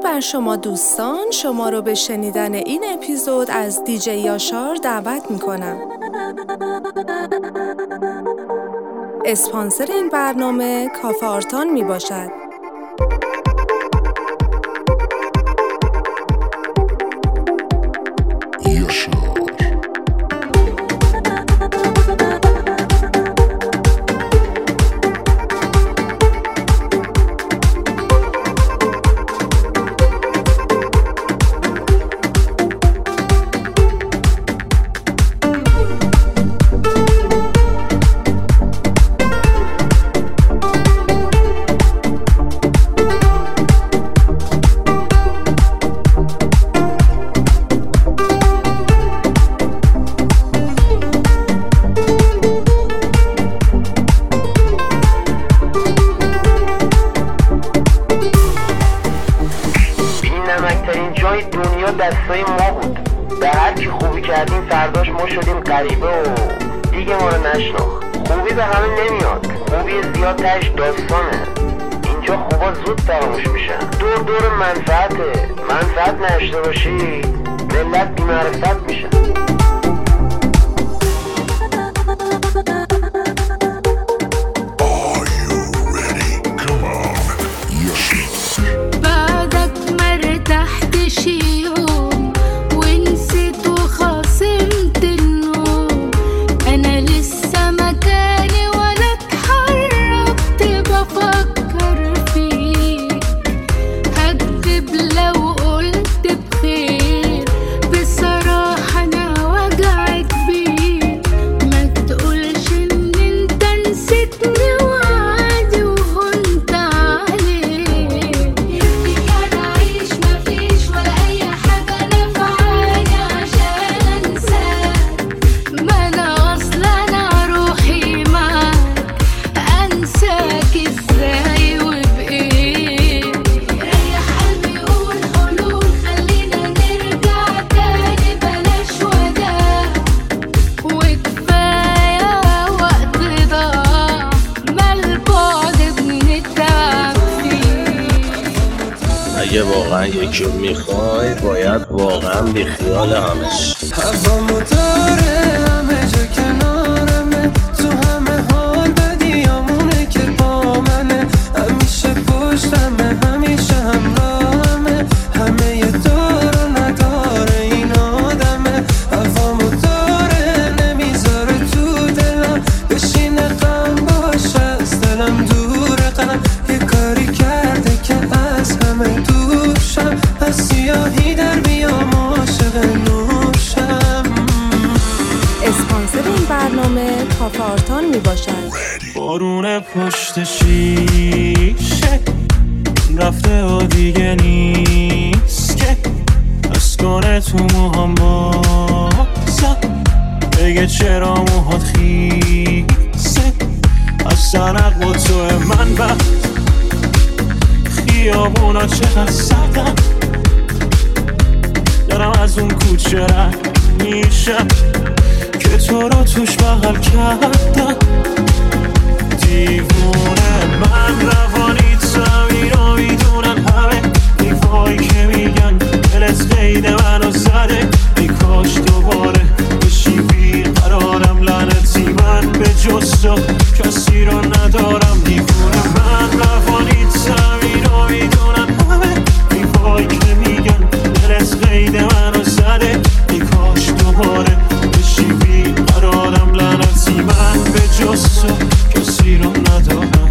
بر شما دوستان، شما رو به شنیدن این اپیزود از دیجی یاشار دعوت میکنم. اسپانسر این برنامه کافه آرتان می باشد. دستای ما بود. به هر کی خوبی کردیم فرداش ما شدیم غریبه و دیگه ما رو نشناخت. خوبی به همه نمیاد، خوبی زیاد تهش داستانه. اینجا خوبا زود فراموش میشن. دور منفعته. منفعت نداشته باشی ملت بی‌معرفت میشن. اگه واقعا یکی رو میخوای باید واقعا بیخیال همش. هوامو داره همه جا کنارمه، تو همه حال بدیامونه که با منه، همیشه پشتمه همیشه همراهمه، همه یه دار و نداره این آدمه. هوامو داره نمیذاره تو دلم بشینه غم باشه از دلم دوره غم، یه کاری کرده که از همه دوشم از سیاهی در بیام عاشق نوشم. اسپانسر این برنامه کافه آرتان می باشد. بارون پشت شیشه رفته و دیگه نیست که از کنه تو موهام بازم بگه چرا موهات خیسه، از سرق با تو من وقت خیابونا چقدر سردم، دارم از اون کوچه رد میشم که تو رو توش بغل کردم. دیوونه من روانی زمین رو میدونن همه دیوایی که میگن دلت قید منو زده، ای کاش دوباره بشی بیقرارم لعنتی من به جز تو کسی رو ندارم. دیوونه من روانی زمین رو میدونن همه دیوایی که میگن دلت قید منو زده، ای کاش دوباره بشی بیقرارم لعنتی من به جز تو کسی رو ندارم.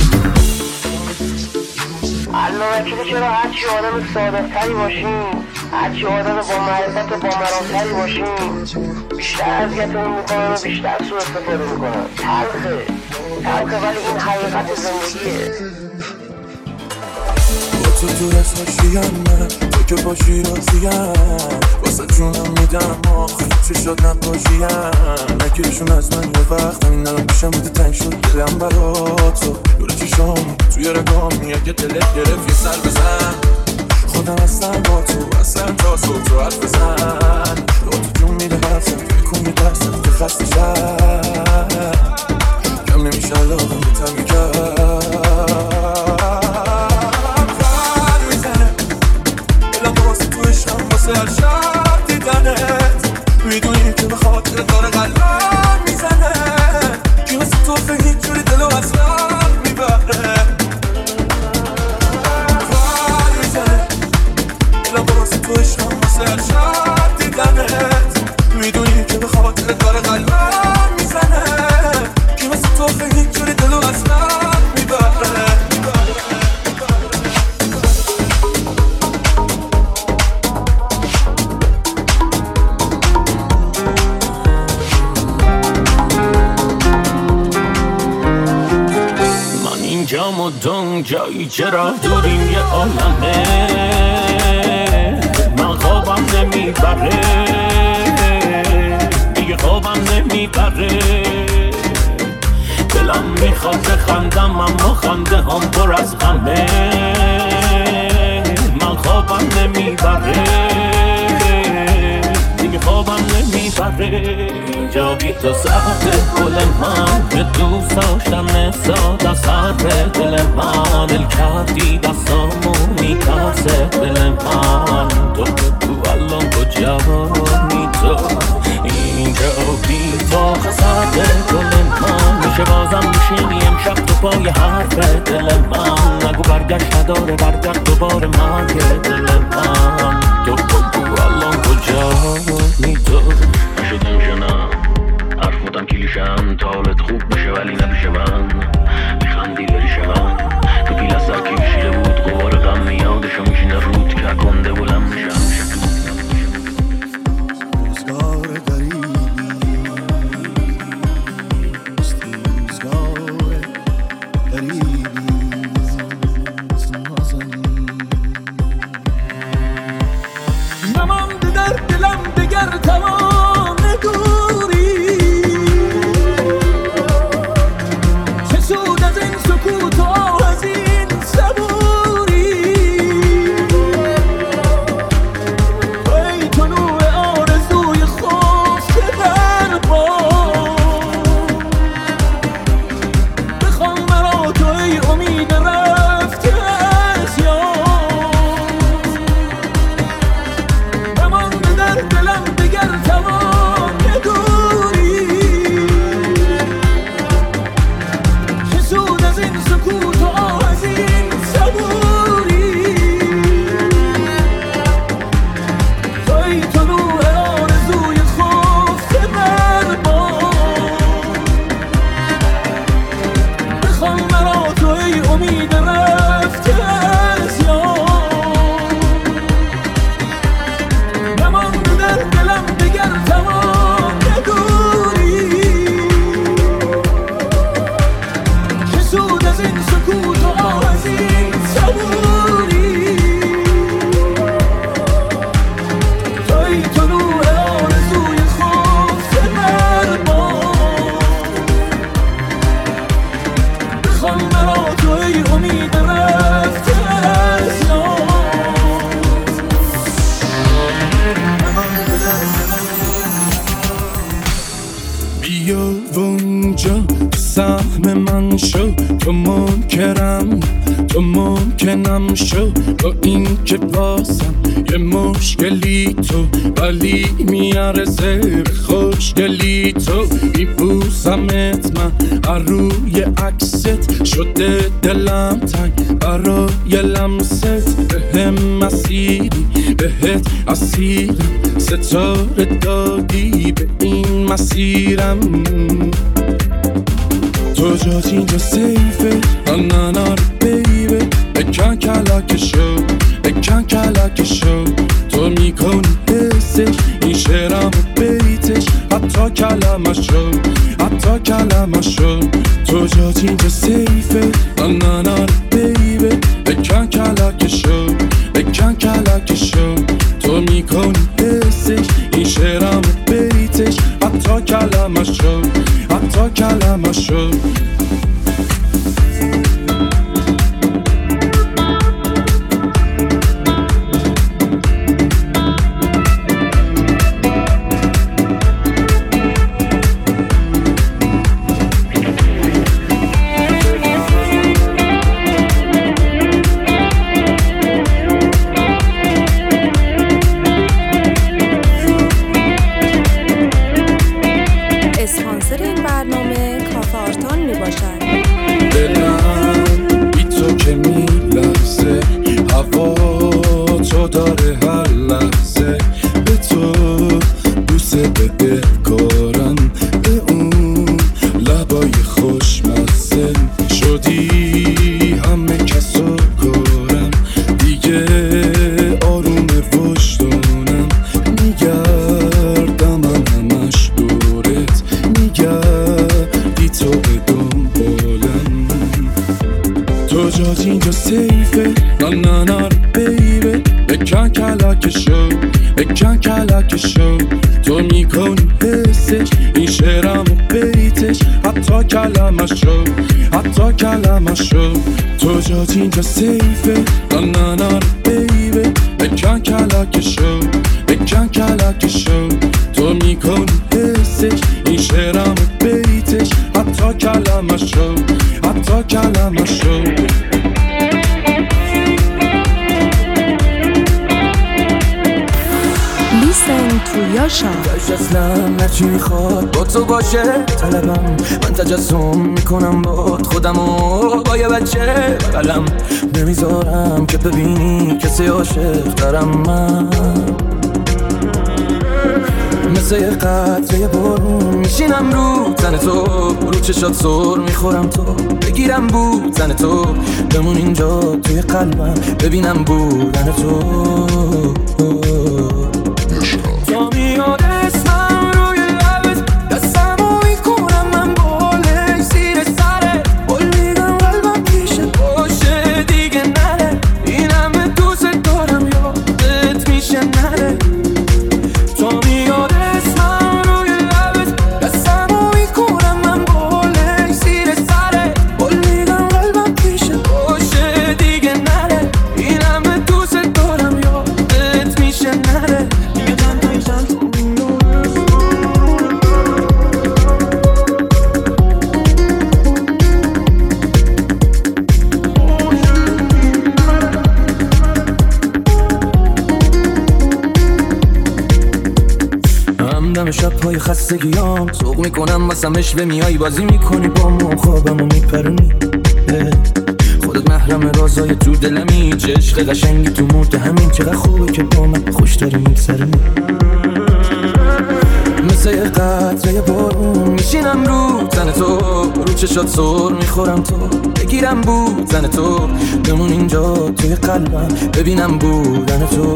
الله وکیلی چرا هرچی آدم ساده تری باشیم، هرچی آدم با معرفت و با مرام تری باشیم بیشتر اذیتمون میکنن و بیشتر سوء استفاده میکنن. تلخه ولی این حقیقت زندگیه. با تو اسمشیم من تو که باشی راضیم، واسه جونم میدم آخه چه شد نباشیم، نگیرشون از من یه وقت همین الان پیشم بوده تنگ شد دلم برا تو، دور چشام توی رگام میاد که دلت گرفت یه سر بزن، خودم هستم با تو اصلا تا صبح تو حرف بزن، تو جون میده حرفم بکن یه دستم که خسته شد کم نمیشه علاقم به تنگی کرد. تو جایی چرا دوریم یه عالمه من خوابم نمیبره دیگه خوابم نمیبره دلم میخواد بخندم اما خنده هم پر از غمه من خوابم نمیبره دیگه خوابم نمیبره اینجا بی تو سخت گل من به دوست داشتم نساد از حرف دل من دل کردی دستامو میترسه دل من تو الان کجایی تو اینجا بی تو سخت گل من میشه بازم میشینی امشب تو پای حرف دل من نگو برگشت نداره برگشت دوباره مرگ دل من تو الان کجایی تو نشدم جنم حرف بودم کلیشم تا حالت خوب بشه ولی نمیشه من میخندی بریش من تو پیل از سرکی بشیده بود قوار غم میادشو میشینه رود که کنده بلم میشم روزگار غریبی روزگار غریبی نمانده در دلم دگر توان دوری چه سود از این سکوت و از این صبوری ای تو نور آرزوی خفته در باد بخوان مرا تو ای امید رفته از یاد نمانده در دلم دگر توان دوری چه سود از این سکوت و از این صبوری ای تو نور آرزوی خفته در باد بخوان مرا تو ای امید رفته از یاد نمانده در دلم دگر توان دوری چه سود از این سکوت و از این صبوری ای تو نور آرزوی خفته در باد بخوان مرا تو ای امید رفته از یاد بیا اونجا تو سهم من شو تو ممکنم شو با این که بازم یه مشکلی تو ولی میارزه به خوشگلی تو میبوسمت من روی عکست شده دلم تنگ برای لمست بهم مسیری بهت اسیرم ستاره دادی به این مسیرم تو جات اینجا سیفه نانار بیبه بکن کلک شو تو میکنی حسش این شعرم و بیتش حتی کلمه شو تو جات اینجا سیفه نانار بیبه بکن کلک شو تو میکنی حسش این شعرم و بیتش حتی کلمه شو نانانار بیبه بکن کلکشو بکن کلکشو تو میکنی حسش این شعرم و بیتش حتی کلمشو تو جات اینجا سیفه نانانار بیبه بکن کلکشو بکن کلکشو تو میکنی حسش این شعرم و بیتش حتی کلمشو لیسن تو یاشار. اصلا هرچی میخواد با تو باشه طلبم، من تجسم میکنم با خودمو با یه بچه بغلم، نمیذارم که ببینی کسی عاشق دارم من. مثل یه قطره بارون میشینم رو تن تو، رو چشات سر میخورم تو، بگیرم بودن تو، بمون اینجا توی قلبم ببینم بودن تو. تو میاد اسمم روی لبت، دستمو میکنم من باله زیر سره، بلیدم قلبم پیشه باشه دیگه نره، این همه دوست دارم یادت میشه نره. تو میاد اسمم روی لبت، دستمو میکنم من باله زیر سره، بلیدم قلبم پیشه باشه دیگه نره، این همه دوست دارم یادت میشه نره. همدم شب‌های خستگیام سوق میکنم واسمش به میای بازی میکنی با مو خوابمو میپرونی، خودت محرم رازای تو دلمی، چه عشق قشنگی تو مورد همین، چقدر خوبه که با من خوش داری میگذرونی. مثل یه قطره بارون میشینم رو تن تو، رو چشات سر میخورم تو، بگیرم بودن تو، بمون اینجا توی قلبم ببینم بودن تو.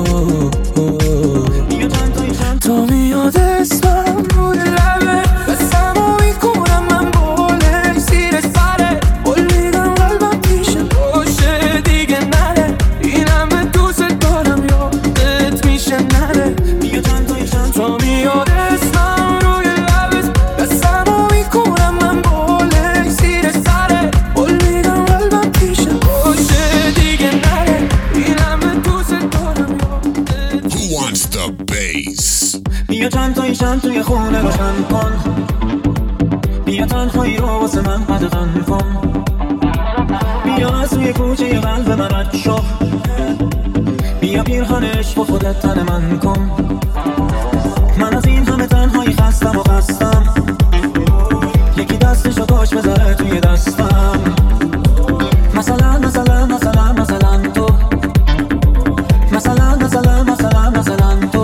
تو میاد اسمم روی لبه، دستمو میکنم من باله زیر سره، بلیدم قلبم پیشه باشه دیگه نره، این همه دوست دارم یادت میشه نره. تو میاد اسمم روی لبه، دستمو میکنم من باله زیر سره، بلیدم قلبم پیشه باشه دیگه نره، این همه دوست دارم یادت. Who wants the bass? بیا چند تایشم توی خونه روشن کن، بیا تنهایی رو واسه من قدغن کن، بیا از روی کوچه قلب من رد شو، بیا پیرهنش با خودت تن من کن. من از این همه تنهایی خستم، یکی دستشو کاش بذاره توی دستم، مثلا تو، مثلا تو.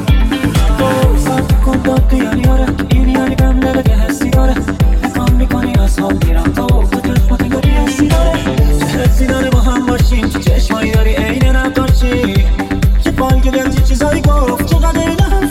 این یعنی بهم داره که حسی داره، نکام میکنی از حال میرم تو چشماتی داری حسی داره، حسی داره با هم باشیم، چه چشمایی داری عین نقاشی، چه فال که دل چه چیزایی گفت، چقدر این هم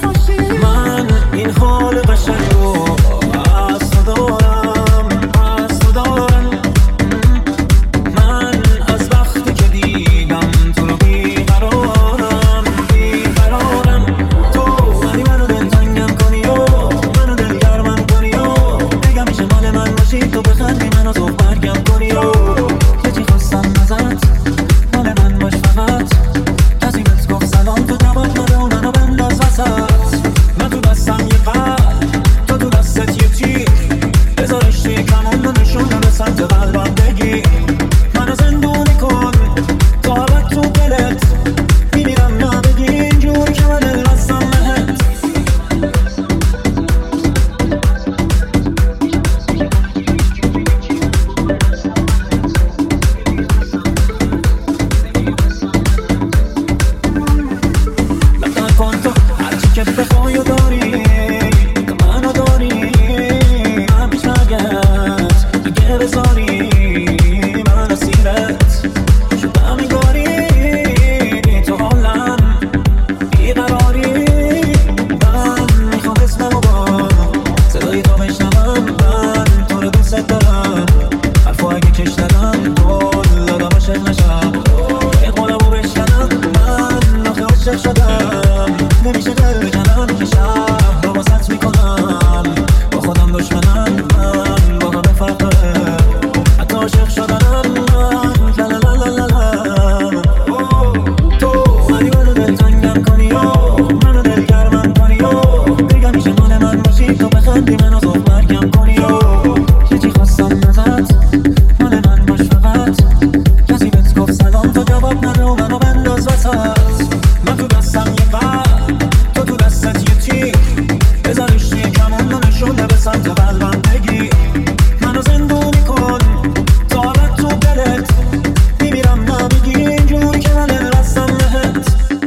عاشق شدم نمیشه دل کنم که شهر رو واسط میکنم با خودم دشمنم من با همه فرقه حتی عاشق شدنم من لا لا لا لا لا تو ولی منو دل تنگم کنی و منو دل گرمم کنی و بگم میشه مال من باشی تو بخندی منو زود مرگم کنی و هیچی خواستم نزد مال من باش فقط کسی بهت گفت سلام تو جواب نده و منو بنداز وسط من تو دستم یه قلب تو تو دستت یه تیر بذارش توی کمون و نشونه به سمت قلبم بگی منو زندونی کن تا حالت تو دلت میمیرم نمیگی اینجوری که من رستم بهت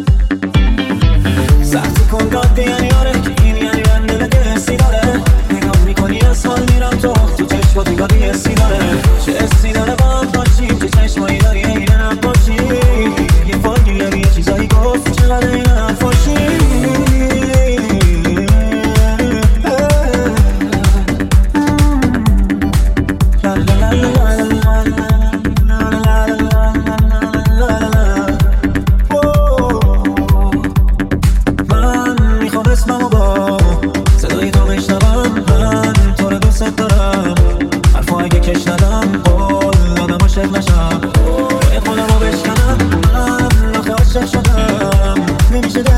سختی کن داد یعنی آره که این یعنی من دلت حسی داره نگاه میکنی از حال میرم تو چشم دیگاری حسی داره چه حسی داره با هم باشیم چه چشمایی داری این نباشی یه فالگی داری یه چیزایی گفت چقدر این نفاشی من میخوام اسممو با صدای تو بشنوم من تو رو دوست دارم حرفا اگه کش ندم قول دادم عاشق نشم باید خودمو بشکنم من آخه عاشق شدم نمیشه